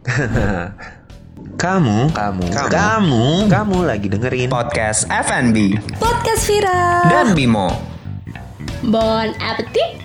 Kamu lagi dengerin Podcast FNB Podcast Vira dan Bimo. Bon appetit.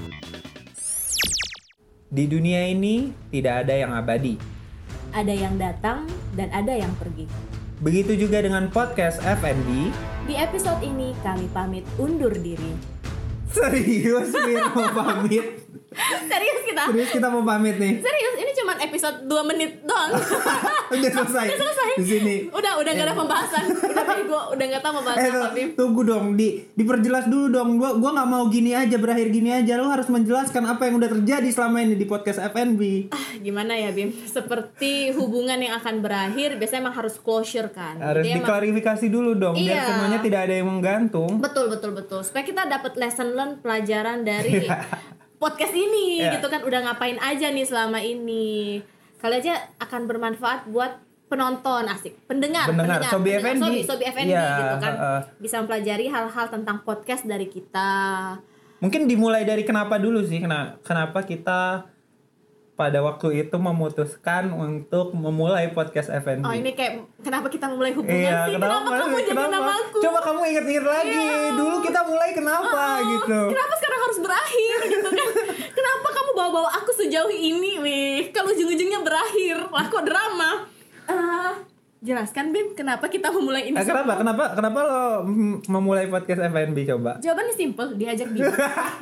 Di dunia ini tidak ada yang abadi. Ada yang datang dan ada yang pergi. Begitu juga dengan podcast FNB. Di episode ini kami pamit undur diri. Serius Mir mau pamit? Serius kita mau pamit nih. Serius, ini cuma episode 2 menit doang. Udah selesai. Di sini. Udah gak ada pembahasan. Udah gak tahu mau bahas apa, Bim. Tunggu dong, diperjelas dulu dong. Gua nggak mau gini aja, berakhir gini aja. Lo harus menjelaskan apa yang udah terjadi selama ini di podcast FNB. Gimana ya, Bim? Seperti hubungan yang akan berakhir biasanya emang harus closure kan. Harus jadi diklarifikasi dulu dong, biar Iya. semuanya tidak ada yang menggantung. Betul. Supaya kita dapat lesson learn, pelajaran dari podcast ini gitu kan. Udah ngapain aja nih selama ini. Kali aja akan bermanfaat buat penonton, asik, pendengar Sobi FNB gitu kan. Bisa mempelajari hal-hal tentang podcast dari kita. Mungkin dimulai dari kenapa dulu sih, kenapa kita pada waktu itu memutuskan untuk memulai podcast FNB. Oh, ini kayak kenapa kita memulai hubungan sih? Kenapa kamu jadi namaku? Coba kamu inget-inget lagi. Dulu kita mulai kenapa gitu. Kenapa sekarang harus berakhir gitu kan? Kenapa kamu bawa-bawa aku sejauh ini, wih? Kalau ujung-ujungnya berakhir, lah kok drama? Jelaskan, Bim, kenapa kita memulai ini? Kenapa lo memulai podcast FNB coba? Jawabannya simple, diajak dia.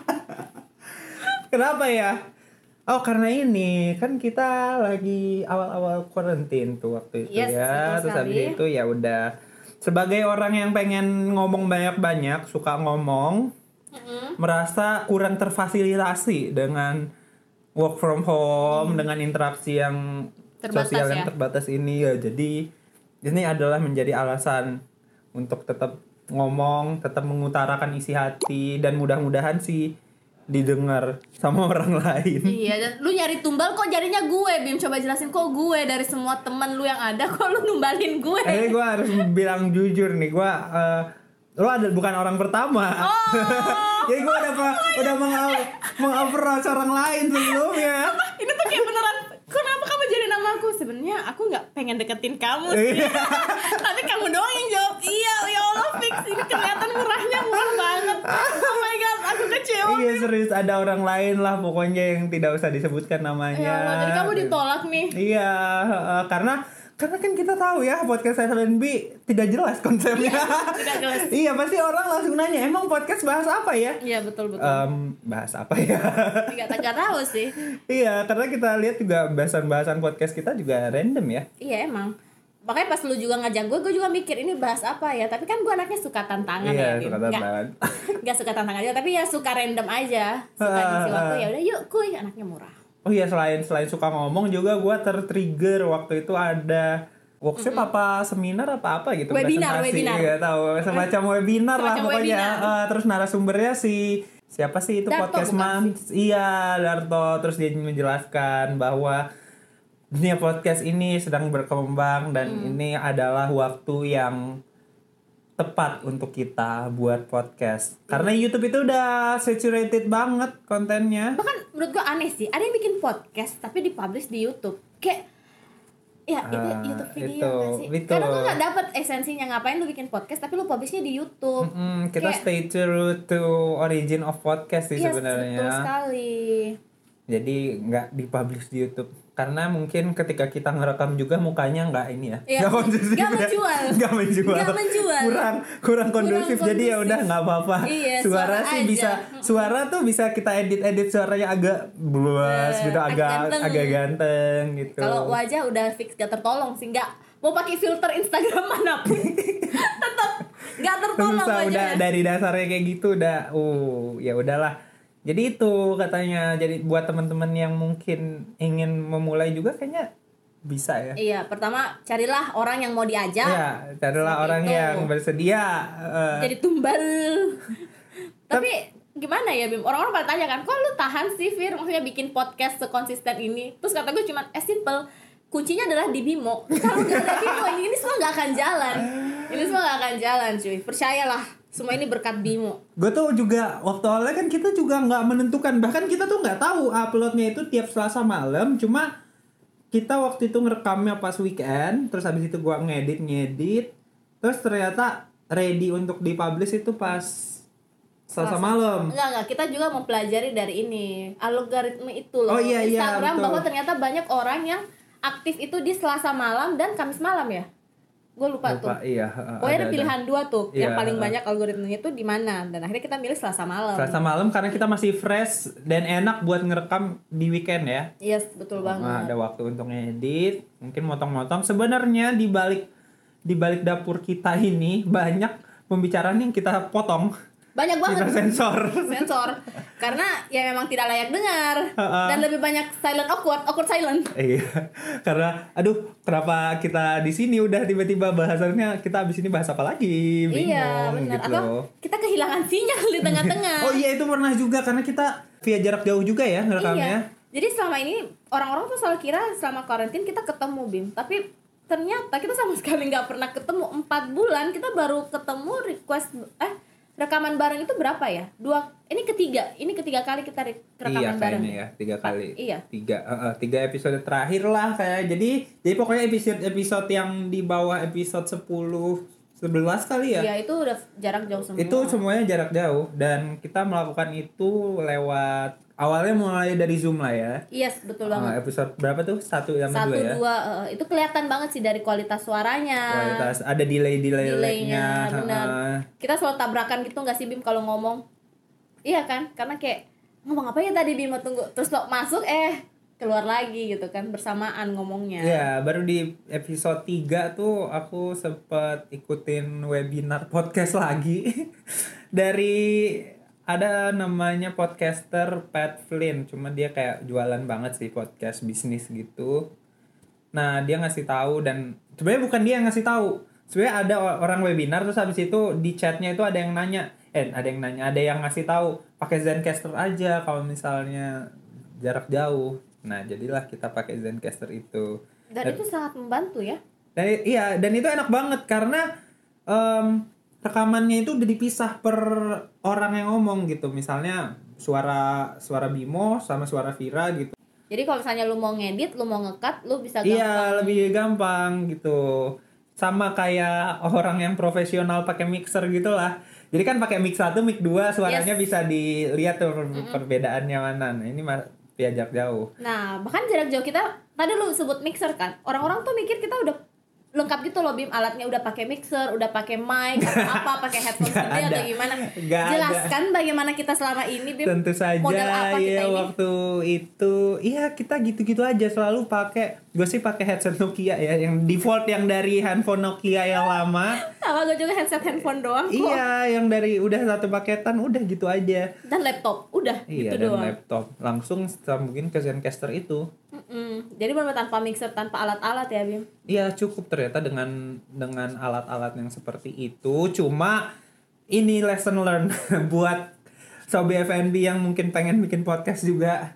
Kenapa ya? Oh, karena ini kan kita lagi awal-awal quarantine tuh waktu itu. Yes, ya. Terus habis itu ya udah, sebagai orang yang pengen ngomong banyak-banyak, suka ngomong, merasa kurang terfasilitasi dengan work from home, dengan interaksi yang Terbatas, sosial yang ya. terbatas ini ya. Jadi ini adalah menjadi alasan untuk tetap ngomong, tetap mengutarakan isi hati, dan mudah-mudahan sih didengar sama orang lain. Iya, dan lu nyari tumbal kok jadinya gue, Bim. Coba jelasin, kok gue dari semua teman lu yang ada kok lu numbalin gue. Gue harus bilang jujur nih, lo bukan orang pertama. Jadi gue udah meng-approach orang lain sebelumnya. Ini tuh kayak beneran, kenapa kamu jadi nama aku? Sebenarnya aku nggak pengen deketin kamu sih. Tapi kamu doang yang jawab iya. Ya Allah, fix, ini kelihatan murah banget. Oh my god, aku kecewa. Iya, serius, ada orang lain lah pokoknya yang tidak usah disebutkan namanya. Ya Allah, jadi kamu ditolak nih. Iya, karena kan kita tahu ya podcast FNB tidak jelas konsepnya. Tidak jelas. Iya, pasti orang langsung nanya, emang podcast bahas apa ya? Iya, betul. Bahas apa ya? Nggak tahu sih. Iya, karena kita lihat juga bahasan-bahasan podcast kita juga random ya. Iya, emang. Makanya pas lu juga ngajak gue juga mikir ini bahas apa ya. Tapi kan gue anaknya suka tantangan. Iya, ya, suka tantangan. Nggak suka tantangan aja, tapi ya suka random aja. Suka ngisi waktu, ya udah yuk kuy, anaknya murah. Oh iya, selain suka ngomong juga gue tertrigger waktu itu ada workshop apa seminar apa gitu, webinar nggak tahu, semacam webinar lah pokoknya. Terus narasumbernya siapa sih itu, Darto, podcast man? Iya, Darto. Terus dia menjelaskan bahwa dunia podcast ini sedang berkembang dan ini adalah waktu yang tepat untuk kita buat podcast. Karena YouTube itu udah saturated banget kontennya. Bahkan menurut gue aneh sih, ada yang bikin podcast tapi dipublish di YouTube. Kayak ya itu YouTube video gak sih? Betul. Karena gue gak dapet esensinya, ngapain lu bikin podcast tapi lu publishnya di YouTube. Kita stay true to origin of podcast sih sebenarnya. Betul sekali. Jadi nggak dipublish di YouTube karena mungkin ketika kita ngerekam juga mukanya nggak ini ya, nggak kondusif, nggak menjual, kurang kondusif. Jadi ya udah nggak apa-apa. Iya, suara tuh bisa kita edit suaranya agak blues gitu, agak ganteng gitu. Kalau wajah udah fix gak tertolong sih, nggak mau pakai filter Instagram manapun tetap nggak tertolong wajahnya. Udah dari dasarnya kayak gitu udah, ya udahlah. Jadi itu katanya, jadi buat teman-teman yang mungkin ingin memulai juga kayaknya bisa ya. Iya, pertama carilah orang yang mau diajak. Iya, carilah orang yang bersedia. Jadi tumbal. Tapi gimana ya, Bim? Orang-orang pada tanya kan, kok lu tahan sih, Fir? Maksudnya bikin podcast sekonsisten ini. Terus kata gue cuma, simple. Kuncinya adalah di Bimo. Kalau gak ada Bimo, ini semua gak akan jalan. Cuy. Percayalah. Semua ini berkat Bimo. Gue tuh juga waktu awalnya kan kita juga nggak menentukan, bahkan kita tuh nggak tahu uploadnya itu tiap Selasa malam, cuma kita waktu itu ngerekamnya pas weekend, terus habis itu gua ngedit, terus ternyata ready untuk dipublish itu pas Selasa malam. Enggak, kita juga mempelajari dari ini algoritma itu loh. Oh, iya, Instagram betul. bahwa ternyata banyak orang yang aktif itu di Selasa malam dan Kamis malam ya. Gue lupa tuh. Iya. Pokoknya ada pilihan dua tuh. Iya, Yang paling banyak algoritmanya itu di mana? Dan akhirnya kita milih Selasa malam. Selasa malam karena kita masih fresh dan enak buat ngerekam di weekend ya. Yes, betul banget. Nah, ada waktu untuk ngedit, mungkin motong-motong. Sebenarnya di balik dapur kita ini banyak pembicaraan yang kita potong. Banyak banget. Kita sensor. Karena ya memang tidak layak dengar. Dan lebih banyak awkward silent. Iya. Karena aduh, kenapa kita di sini udah tiba-tiba bahasannya kita abis ini bahas apa lagi? Bingung, Iya, benar. gitu Atau loh. kita kehilangan sinyal di tengah-tengah. Oh iya, itu pernah juga karena kita via jarak jauh juga ya ngerekamnya. Iya. Jadi selama ini orang-orang tuh selalu kira selama karantin kita ketemu, Bim. Tapi ternyata kita sama sekali nggak pernah ketemu. 4 bulan kita baru ketemu rekaman bareng itu berapa ya? Ini ketiga kali kita rekaman bareng. Iya, kayaknya ya, 3 kali. Iya. 3 episode terakhir lah kayak. Jadi pokoknya episode yang di bawah episode 10-11 kali ya. Iya, itu udah jarak jauh semua. Itu semuanya jarak jauh dan kita melakukan itu lewat awalnya mulai dari Zoom lah ya. Yes, betul banget. Episode berapa tuh? 1 sama 2 ya? 1, 2, itu kelihatan banget sih dari kualitas suaranya. Kualitas ada delay-nya. Benar. Kita selalu tabrakan gitu nggak sih, Bim, kalau ngomong? Iya kan? Karena kayak ngomong apa ya tadi, Bim, tunggu. Terus lo masuk keluar lagi gitu kan, bersamaan ngomongnya. Iya, baru di episode 3 tuh aku sempet ikutin webinar podcast lagi dari ada namanya podcaster Pat Flynn, cuma dia kayak jualan banget sih podcast bisnis gitu. Nah, dia ngasih tahu dan sebenarnya bukan dia yang ngasih tahu. Sebenarnya ada orang webinar terus habis itu di chatnya itu ada yang ngasih tahu pakai Zencastr aja kalau misalnya jarak jauh. Nah, jadilah kita pakai Zencastr itu. Dan itu sangat membantu ya. Dan itu enak banget karena rekamannya itu udah dipisah per orang yang ngomong gitu. Misalnya suara Bimo sama suara Vira gitu. Jadi kalau misalnya lu mau ngedit, lu mau nge-cut, lu bisa gampang. Iya, lebih gampang gitu. Sama kayak orang yang profesional pakai mixer gitu lah. Jadi kan pakai mic 1, mic 2 suaranya bisa dilihat tuh perbedaannya mana. Nah, ini via jarak jauh. Nah, bahkan jarak jauh kita tadi lu sebut mixer kan. Orang-orang tuh mikir kita udah lengkap gitu loh, Bim, alatnya udah pakai mixer, udah pakai mic, apa pakai headphone sendiri atau gimana? Jelaskan bagaimana kita selama ini, Bim. Tentu saja ya waktu itu kita gitu-gitu aja selalu pakai. Gue sih pakai headset Nokia ya, yang default yang dari handphone Nokia yang lama. Sama gue juga headset handphone doang kok. Iya, yang dari udah satu paketan udah gitu aja. Dan laptop, udah iya, gitu doang. Iya, dan laptop langsung sambungin ke Zencastr itu. Jadi benar tanpa mixer, tanpa alat-alat ya, Bim. Iya, cukup ternyata dengan alat-alat yang seperti itu. Cuma ini lesson learn buat Sobi FNB yang mungkin pengen bikin podcast juga.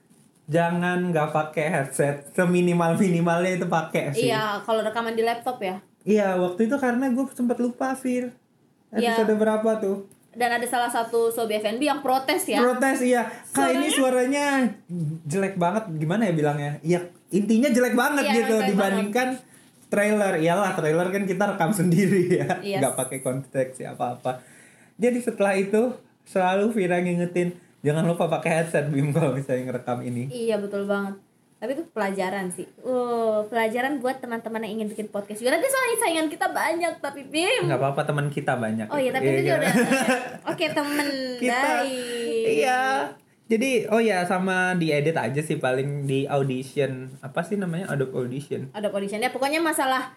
Jangan nggak pakai headset, seminimal-minimalnya itu pakai sih. Iya, kalau rekaman di laptop ya. Iya, waktu itu karena gue sempat lupa, Fir. Episode berapa tuh? Dan ada salah satu Sobi FNB yang protes ya. Protes, iya. Kak, ini suaranya jelek banget. Gimana ya bilangnya? Iya, intinya jelek banget gitu dibandingkan trailer. Iyalah, trailer kan kita rekam sendiri ya. Yes. Nggak pakai konteks apa-apa. Jadi setelah itu selalu Vira ngingetin, jangan lupa pakai headset, Bim, kalau misalnya ngerekam ini. Iya, betul banget. Tapi itu pelajaran sih. Pelajaran buat teman-teman yang ingin bikin podcast juga. Nanti soalnya saingan kita banyak, tapi Bim. Nggak apa-apa, teman kita banyak. Oh iya, tapi itu juga udah. Oke, temen kita, baik. Iya. Jadi, sama diedit aja sih paling di Audition. Apa sih namanya? Adobe Audition. Adobe Audition. Ya, pokoknya masalah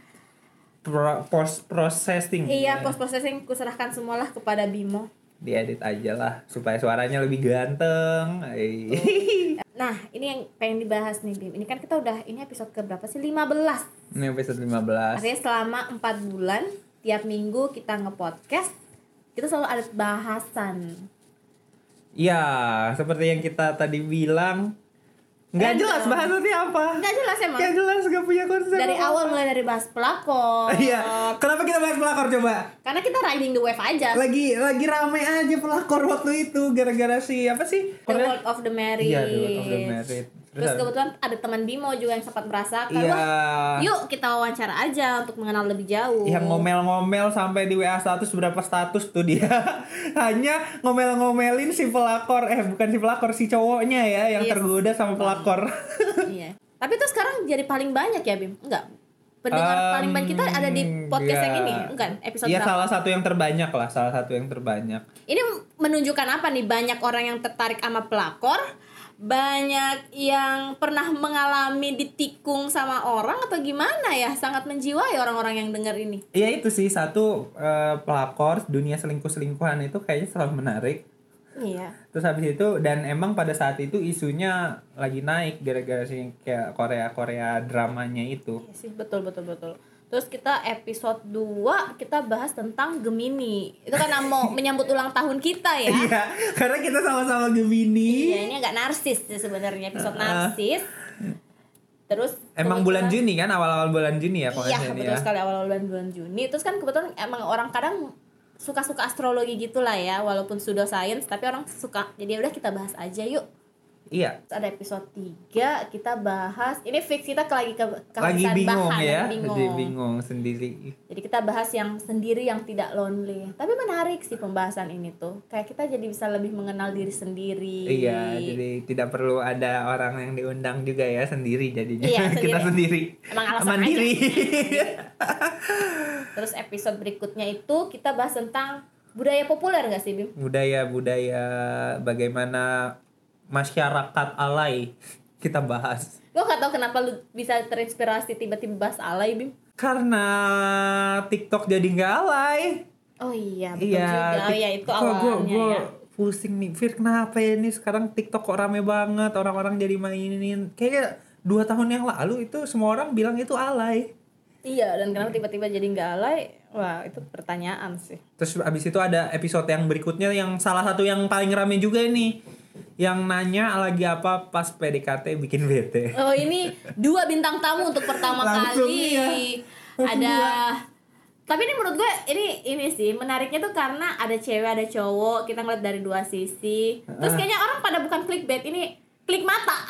post processing. Iya, post processing kuserahkan semualah kepada Bimo. Diedit aja lah supaya suaranya lebih ganteng. Nah, ini yang pengen dibahas nih, Bim. Ini kan kita udah, ini episode keberapa sih? 15. Ini episode 15. Artinya selama 4 bulan tiap minggu kita nge-podcast, kita selalu ada bahasan. Ya, seperti yang kita tadi bilang, nggak jelas bahasannya apa. Nggak jelas emang. Nggak jelas, nggak punya konsep. Dari awal mulai dari bahas pelakor. Iya. Kenapa kita bahas pelakor coba? Karena kita riding the wave aja. Lagi rame aja pelakor waktu itu gara-gara apa sih? The World of the Married. Iya, The World of the Married. Terus kebetulan ada teman Bimo juga yang sempat merasakan. Iya. Wah, yuk kita wawancara aja untuk mengenal lebih jauh. Yang ngomel-ngomel sampai di WA status berapa status tuh dia. Hanya ngomel-ngomelin si pelakor, bukan si pelakor, si cowoknya ya yang Yes. tergoda sama pelakor. Iya. Tapi itu sekarang jadi paling banyak ya, Bim? Enggak. Pendengar paling banyak kita ada di podcast yang ini, enggak? Episode Iya, berapa? salah satu yang terbanyak lah, salah satu yang terbanyak. Ini menunjukkan apa nih? Banyak orang yang tertarik sama pelakor, banyak yang pernah mengalami ditikung sama orang atau gimana ya? Sangat menjiwai orang-orang yang dengar ini. Iya itu sih satu pelakor dunia selingkuh-selingkuhan itu kayaknya selalu menarik. Iya. Terus habis itu dan emang pada saat itu isunya lagi naik gara-gara sih kayak Korea dramanya itu. Iya sih, betul. Terus kita episode 2 kita bahas tentang Gemini. Itu kan mau menyambut ulang tahun kita ya. Iya, karena kita sama-sama Gemini. Iya, ini agak narsis sih sebenarnya, episode narsis. Terus Emang bulan Juni kan, awal-awal bulan Juni ya kalau Iya, ini betul ya. sekali awal bulan Juni. Terus kan kebetulan emang orang kadang suka-suka astrologi gitulah ya, walaupun pseudoscience tapi orang suka. Jadi udah kita bahas aja yuk. Iya. Terus ada episode 3 kita bahas, ini fix kita lagi Lagi kehabisan bingung bahan, ya, bingung. jadi bingung sendiri. Jadi kita bahas yang sendiri yang tidak lonely. Tapi menarik sih pembahasan ini tuh. Kayak kita jadi bisa lebih mengenal diri sendiri. Iya, jadi tidak perlu ada orang yang diundang juga ya, sendiri jadinya. Iya, Kita sendiri. Emang alasan Mandiri. Terus episode berikutnya itu kita bahas tentang budaya populer gak sih, Bim? budaya bagaimana masyarakat alay kita bahas. Lo gak tau kenapa lu bisa terinspirasi tiba-tiba bahas alay, Bim? Karena TikTok jadi nggak alay. Oh iya, betul juga. Oh iya, itu Kok awalnya gua ya. pusing nih, Fir, kenapa ya ini sekarang TikTok kok rame banget, orang-orang jadi mainin. Kayak 2 tahun yang lalu itu semua orang bilang itu alay. Iya, dan kenapa tiba-tiba jadi nggak alay? Wah, itu pertanyaan sih. Terus abis itu ada episode yang berikutnya yang salah satu yang paling rame juga ini, yang nanya lagi apa pas PDKT bikin bete. Oh, ini 2 bintang tamu untuk pertama Langsung, kali. iya. Ada tapi ini menurut gue ini sih menariknya tuh karena ada cewek ada cowok, kita ngeliat dari 2 sisi. Terus kayaknya orang pada bukan clickbait, ini klik mata.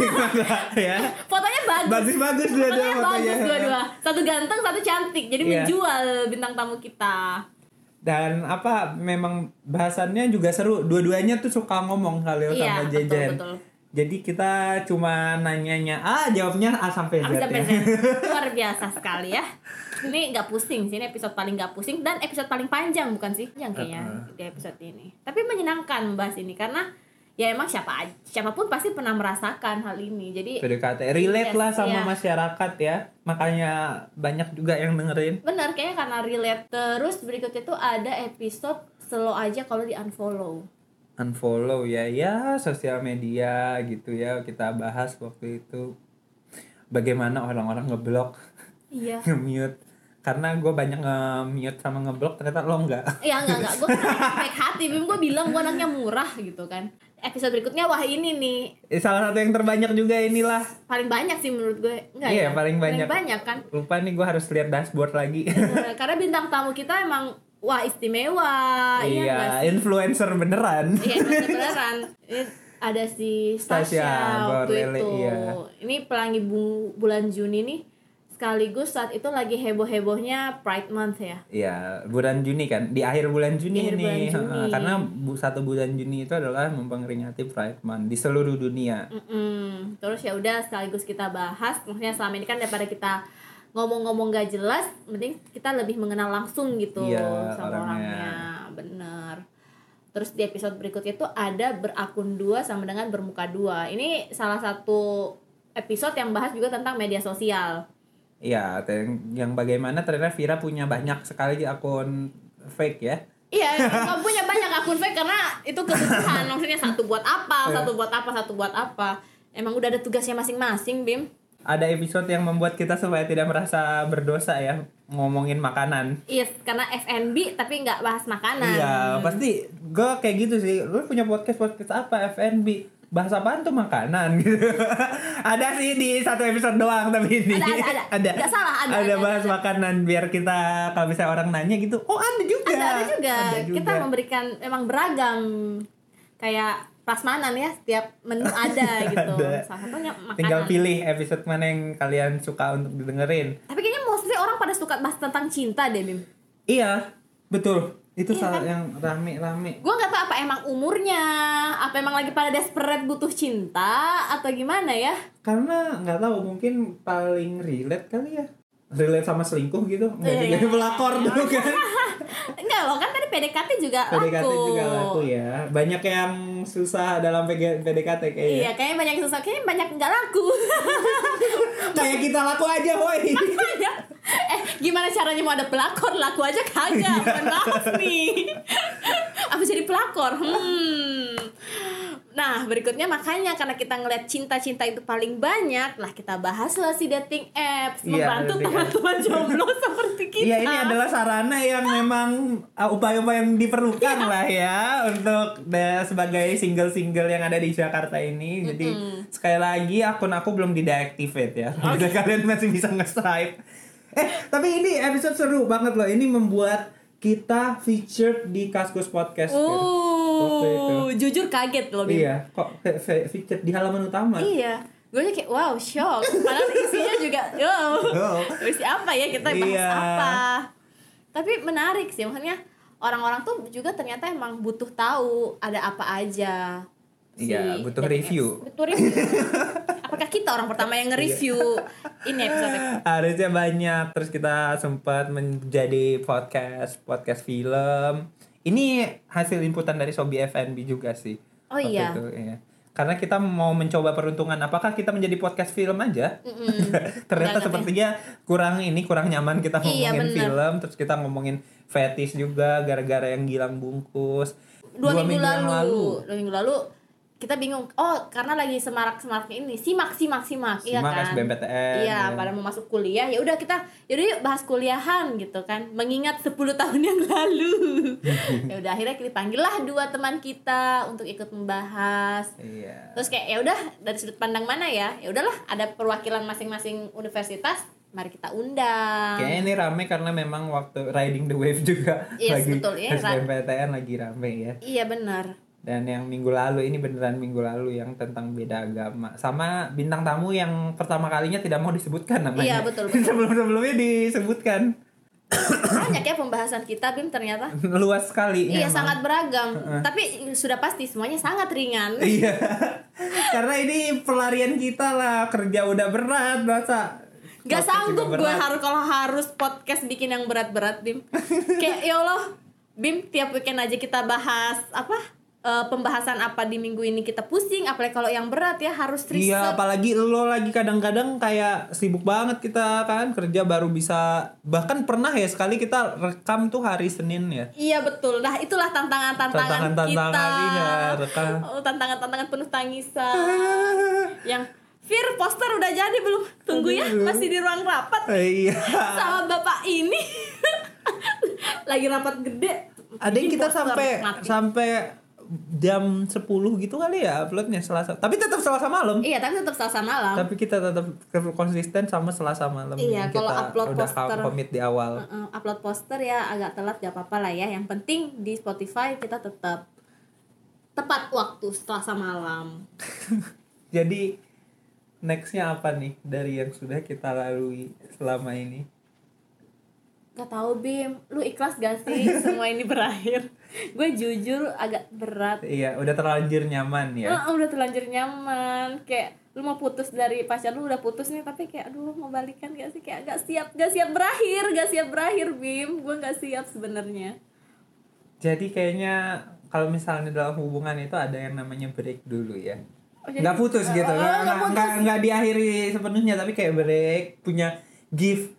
Ya. Fotonya bagus. Bagus Fotonya dua-dua bagus fotonya. dua-dua. Satu ganteng, satu cantik. Jadi Iya. menjual bintang tamu kita. Dan memang bahasannya juga seru. Dua-duanya tuh suka ngomong Khalil Iya, sama Jejen. betul. Jadi kita cuma nanyanya jawabnya A sampai Z. Sampai Ya. Z. Luar biasa sekali ya. Ini nggak pusing sih, ini episode paling nggak pusing dan episode paling panjang bukan sih? Yang kayaknya di episode ini. Tapi menyenangkan membahas ini karena ya emang siapapun pasti pernah merasakan hal ini. Jadi PDKT relate Yes, lah sama iya. masyarakat ya. Makanya banyak juga yang dengerin. benar kayaknya karena relate. Terus berikutnya tuh ada episode slow aja kalau di unfollow. Unfollow ya sosial media gitu ya, kita bahas waktu itu bagaimana orang-orang ngeblok, Iya. nge-mute. Karena gue banyak nge-mute sama ngeblok, ternyata lo enggak. Iya enggak. Gue baik hati, Bim. Gue bilang gue anaknya murah gitu kan. Episode berikutnya wah ini nih Salah satu yang terbanyak juga inilah. paling banyak sih menurut gue. Enggak Iya, ya? paling banyak. Paling banyak kan. Lupa nih, gue harus lihat dashboard lagi. Karena bintang tamu kita emang wah istimewa. Iya nggak Iya, sih? influencer beneran. Iya beneran. Ini ada si Tasya Tasya waktu Gorlele, itu. iya. Ini pelangi bulan Juni nih. Sekaligus saat itu lagi heboh-hebohnya Pride Month ya. Iya, bulan Juni kan, di akhir bulan Juni Di akhir ini. bulan Juni. Karena 1 bulan Juni itu adalah memperingati Pride Month di seluruh dunia. Terus ya udah sekaligus kita bahas. Maksudnya selama ini kan daripada kita ngomong-ngomong gak jelas, mending kita lebih mengenal langsung gitu Iya, sama orangnya. Bener. Terus di episode berikutnya itu ada berakun 2 sama dengan bermuka 2. Ini salah satu episode yang bahas juga tentang media sosial. Iya, yang bagaimana ternyata Vira punya banyak sekali akun fake ya. Iya, kamu punya banyak akun fake karena itu kebutuhan. Maksudnya satu buat apa, satu buat apa. Emang udah ada tugasnya masing-masing, Bim. Ada episode yang membuat kita supaya tidak merasa berdosa ya, ngomongin makanan. Iya, karena F&B tapi nggak bahas makanan. Iya, pasti gue kayak gitu sih. Lu punya podcast apa F&B? Bahas apaan tuh makanan gitu. Ada sih di 1 episode doang tapi ini. Ada. Nggak salah, ada, bahas makanan biar kita kalau misalnya orang nanya gitu, oh ada juga. Ada juga. Kita memberikan emang beragam. Kayak prasmanan ya, setiap menu ada gitu. Ada. Salah satunya makanan. Tinggal pilih episode mana yang kalian suka untuk didengerin. Tapi kayaknya mostly orang pada suka bahas tentang cinta deh, Bim. Iya, betul. Itu Iya salah kan? yang rame-rame. Gue nggak tahu apa emang umurnya, apa emang lagi pada desperate butuh cinta atau gimana ya? Karena nggak tahu, mungkin paling relate kali ya. Relate sama selingkuh gitu. Nggak Iya, jadi iya. pelakor dulu kan. Enggak loh, kan tadi PDKT juga PDKT laku. juga laku ya. Banyak yang susah dalam PDKT kayaknya. Iya, kayaknya banyak yang susah, kayaknya banyak nggak laku. Kayak kita laku aja, woi. Gimana caranya mau ada pelakor, laku aja kagak. Bukan bahas nih. Apa jadi pelakor? Nah, berikutnya makanya karena kita ngeliat cinta-cinta itu paling banyak, lah kita bahaslah si dating apps, Iya, membantu dating teman-teman jomblo seperti kita. Iya, ini adalah sarana yang memang upaya-upaya yang diperlukan lah ya untuk sebagai single-single yang ada di Jakarta ini. Jadi sekali lagi akun aku belum di-deactivate ya. Jadi kalian masih bisa nge-swipe. Tapi ini episode seru banget loh. Ini membuat kita featured di Kaskus Podcast. Waktu itu. Jujur kaget loh, Bim. Iya, kok featured di halaman utama. Iya. Gue aja kayak wow, shock. Padahal isinya juga isi apa ya, kita bahas Iya. apa. Tapi menarik sih, maksudnya orang-orang tuh juga ternyata emang butuh tahu ada apa aja. Iya, butuh dating review. apps. Butuh review. Apakah kita orang pertama yang nge-review ini episode? Harusnya banyak. Terus kita sempat menjadi podcast film. Ini hasil inputan dari Sobi FNB juga sih. Oh waktu iya. itu, iya. Karena kita mau mencoba peruntungan apakah kita menjadi podcast film aja. Ternyata Enggak, sepertinya kurang nyaman kita Iya, ngomongin bener. film. Terus kita ngomongin fetish juga gara-gara yang Gilang bungkus. 2 minggu yang lalu. 2 minggu lalu kita bingung. Oh, karena lagi semarak-semaraknya ini. Simak, iya Simak kan? SBMPTN. Iya, pada mau masuk kuliah. Ya udah yuk bahas kuliahan gitu kan. Mengingat 10 tahun yang lalu. Ya udah akhirnya kita panggil lah 2 teman kita untuk ikut membahas. Iya. Terus kayak ya udah dari sudut pandang mana ya? Ya udahlah, ada perwakilan masing-masing universitas. Mari kita undang. Kayaknya ini rame karena memang waktu riding the wave juga Yes, lagi betul, ya. SBMPTN lagi rame ya. Iya benar. Dan yang minggu lalu ini beneran minggu lalu yang tentang beda agama sama bintang tamu yang pertama kalinya tidak mau disebutkan namanya. Iya, betul. Sebelum-sebelumnya disebutkan. Banyak ya pembahasan kita, Bim, ternyata. Luas sekali. Iya, emang. sangat beragam. Tapi sudah pasti semuanya sangat ringan. Iya. Karena ini pelarian kita lah, kerja udah berat, masa Gak podcast sanggup juga gue berat. kalau harus podcast bikin yang berat-berat, Bim. Kayak ya Allah, Bim, tiap weekend aja kita bahas pembahasan apa di minggu ini kita pusing, apalagi kalau yang berat ya harus riset. Iya, apalagi lo lagi kadang-kadang kayak sibuk banget kita kan kerja baru bisa, bahkan pernah ya sekali kita rekam tuh hari Senin ya. Iya betul. Nah, itulah tantangan-tantangan kita. Iya, rekam. Tantangan-tantangan penuh tangisan. Yang Fir, poster udah jadi belum? Tunggu ya, masih di ruang rapat Iya. sama bapak ini. Lagi rapat gede. Ada yang Bikin kita poster, mati. sampai jam 10 gitu kali ya uploadnya Selasa. Tapi tetap Selasa malam. Iya, tapi tetap Selasa malam. Tapi kita tetap konsisten sama Selasa malam. Iya, Yang kalau kita upload udah poster komit di awal. Upload poster ya agak telat, gak apa-apa lah ya. Yang penting di Spotify kita tetap tepat waktu Selasa malam. Jadi nextnya apa nih dari yang sudah kita lalui selama ini? Gak tahu, Bim, lu ikhlas gak sih semua ini berakhir? Gue jujur agak berat. Iya, udah terlanjur nyaman ya. Udah terlanjur nyaman. Kayak lu mau putus dari pacar lu, udah putus nih, tapi kayak aduh mau balikan gak sih? Kayak gak siap berakhir, Bim. Gue gak siap sebenarnya. Jadi kayaknya kalau misalnya dalam hubungan itu ada yang namanya break dulu ya. Oh, jadi- Nggak putus gitu, nggak putus. nggak diakhiri sepenuhnya, tapi kayak break, punya give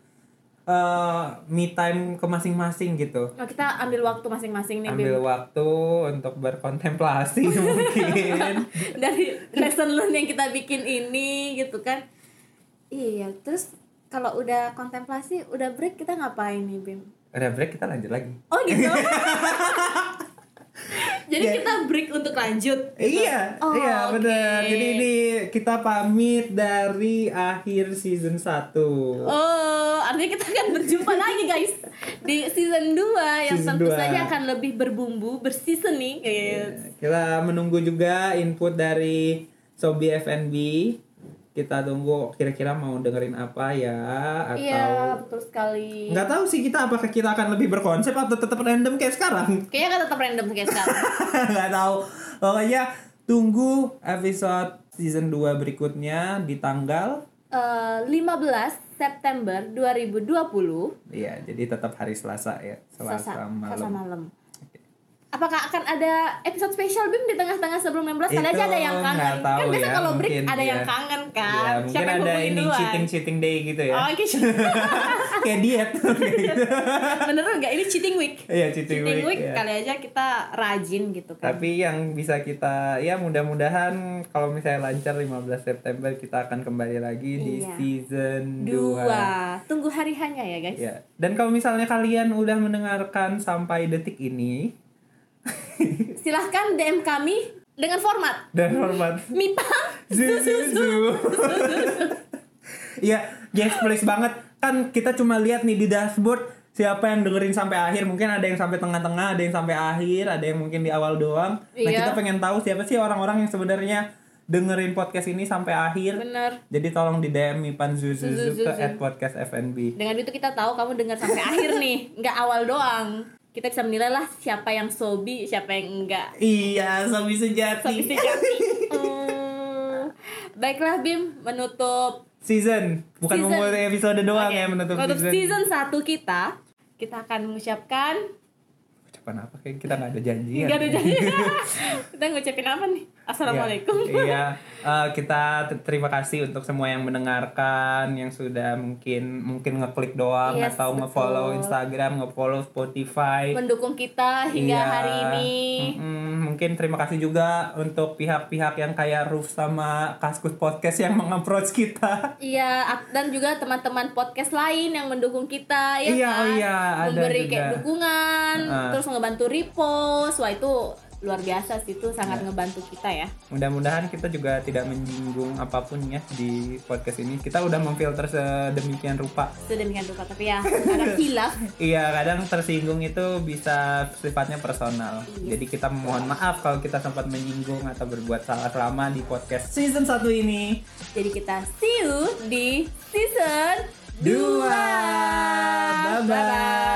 me time ke masing-masing gitu. Oh, kita ambil waktu masing-masing nih, Ambil Bim. waktu untuk berkontemplasi mungkin. Dari lesson learn yang kita bikin ini gitu kan. Iya, terus kalau udah kontemplasi, udah break, kita ngapain nih, Bim? Udah break, kita lanjut lagi. Oh gitu. Jadi Ya. kita break untuk lanjut. Iya, Oh, iya oke. benar. Jadi ini kita pamit dari akhir season 1. Oh, artinya kita akan berjumpa lagi guys di season 2 yang Season tentu 2. saja akan lebih berbumbu, berseasoning guys. Kita menunggu juga input dari Sobi FNB. Kita tunggu kira-kira mau dengerin apa ya, atau Iya, betul sekali. nggak tahu sih kita apakah kita akan lebih berkonsep atau tetap random kayak sekarang. Kayaknya kan tetap random kayak sekarang. Nggak tahu. Pokoknya tunggu episode season 2 berikutnya di tanggal 15 September 2020. Iya, jadi tetap hari Selasa ya, Selasa malam. malam. Apakah akan ada episode spesial Bim di tengah-tengah sebelum 16? Kali Itu aja ada yang kangen. nggak tahu Kan biasa ya, kalau break mungkin, ada yang iya. kangen Ya, kan. mungkin Siapa yang ada hubungin ini duluan? cheating day gitu ya. Oh, oke. Kayak diet. Bener nggak? Ini cheating week. Iya, cheating week, ya. Kali aja kita rajin gitu kan. Tapi yang bisa kita, ya mudah-mudahan kalau misalnya lancar 15 September kita akan kembali lagi di Iya. season 2. 2. Tunggu hari hanya ya guys. Ya. Dan kalau misalnya kalian udah mendengarkan sampai detik ini Silahkan DM kami dengan format dan hormat Mipang Zuzuzu. Ya, guys, please banget. Kan kita cuma lihat nih di dashboard siapa yang dengerin sampai akhir. Mungkin ada yang sampai tengah-tengah, ada yang sampai akhir, ada yang mungkin di awal doang. Nah, Iya. kita pengen tahu siapa sih orang-orang yang sebenarnya dengerin podcast ini sampai akhir. Bener. Jadi tolong di DM Mipan Zuzuzu Zuzuzu. ke @podcastfnb. Dengan itu kita tahu kamu dengar sampai akhir nih, nggak awal doang. Kita bisa menilai lah siapa yang sobi, siapa yang enggak. Iya, Sobi Sejati. Sobi sejati. Baiklah Bim, menutup Season, bukan Season. memulai episode doang Oke, ya menutup menutup season. season 1 kita akan mengucapkan Ucapan apa? Kayak kita nggak ada janjian. nggak ada janji. Kita ngucapin apa nih? Assalamualaikum. Iya, kita terima kasih untuk semua yang mendengarkan, yang sudah mungkin ngeklik doang Yes, atau ngefollow betul. Instagram, ngefollow Spotify. Mendukung kita hingga Iya. hari ini. Mungkin terima kasih juga untuk pihak-pihak yang kayak Ruf sama Kaskus Podcast yang meng-approach kita. Iya, dan juga teman-teman podcast lain yang mendukung kita, ya Iya, kan? oh iya, ada memberi juga. kayak dukungan, terus ngebantu repost. Wah, itu luar biasa sih, itu sangat ngebantu kita ya. Mudah-mudahan kita juga tidak menyinggung apapun ya di podcast ini. Kita udah memfilter sedemikian rupa. Sedemikian rupa, tapi ya kadang hilaf. Iya, kadang tersinggung itu bisa sifatnya personal. Jadi kita mohon maaf kalau kita sempat menyinggung atau berbuat salah selama di podcast season 1 ini. Jadi kita see you di season 2. Bye-bye.